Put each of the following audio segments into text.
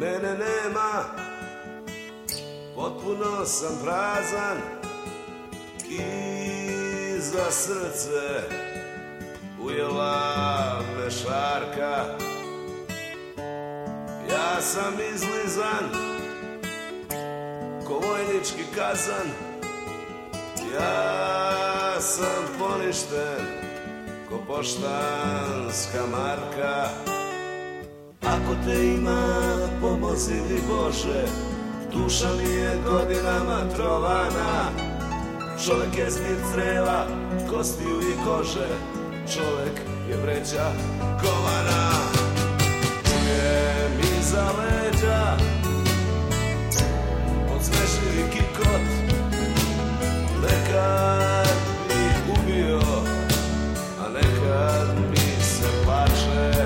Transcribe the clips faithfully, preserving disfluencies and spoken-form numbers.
mene nema, potpuno sam prazan i za srce ujela me šarka. Ja sam izlizan ko vojnički kazan, ja sam poništen ko poštanska marka. Ako te ima, pomozi mi Bože, duša mi je godinama trovana. Čovek je zbir creva, kostiju i kože, čovek je vreća kovana. Čujem iza leđa podsmešljivi kikot, nekad mi ubio, a nekad mi se plače.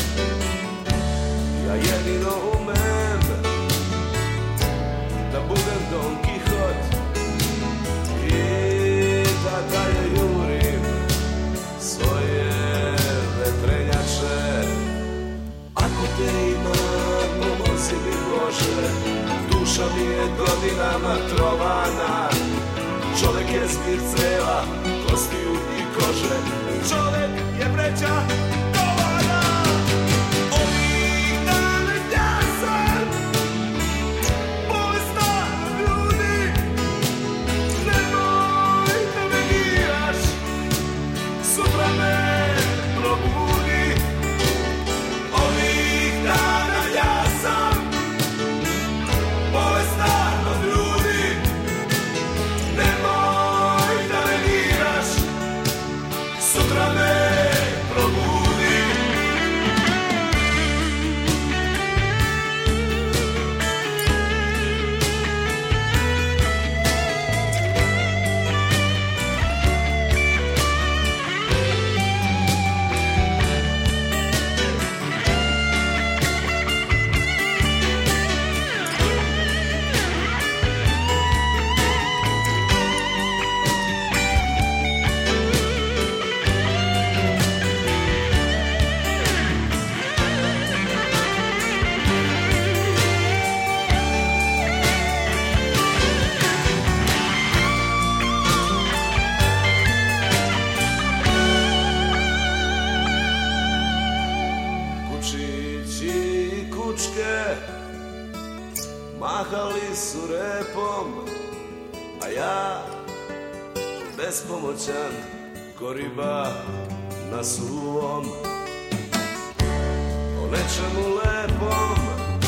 Ja jedino umem da budem Don Kihot i da dalje jurim svoje vetrenjače. Ako te ima, pomozi mi Bože, duša mi je godinama trovana. Čovek je zbir creva, kostiju i kože, čovek je vreća kovana. Ovih dana ja sam bolestan od ljudi, nemoj da me diraš, sutra me probudi. Ovih dana ja sam bolestan od ljudi, nemoj da me diraš, sutra me probudi. Mahali su repom, a ja bespomoćan ko riba na suvom. O nečemu lepom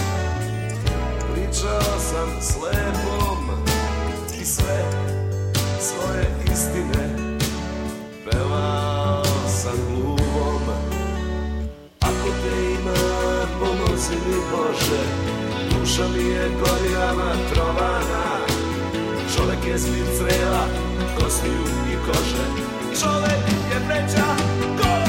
pričao sam s lepom i sve svoje istine pevao sam gluvom. Ako te ima, pomozi mi Bože, duša mi je godinama trovana. Čovek je zbir creva, kostiju i kože, čovek je vreća kovana.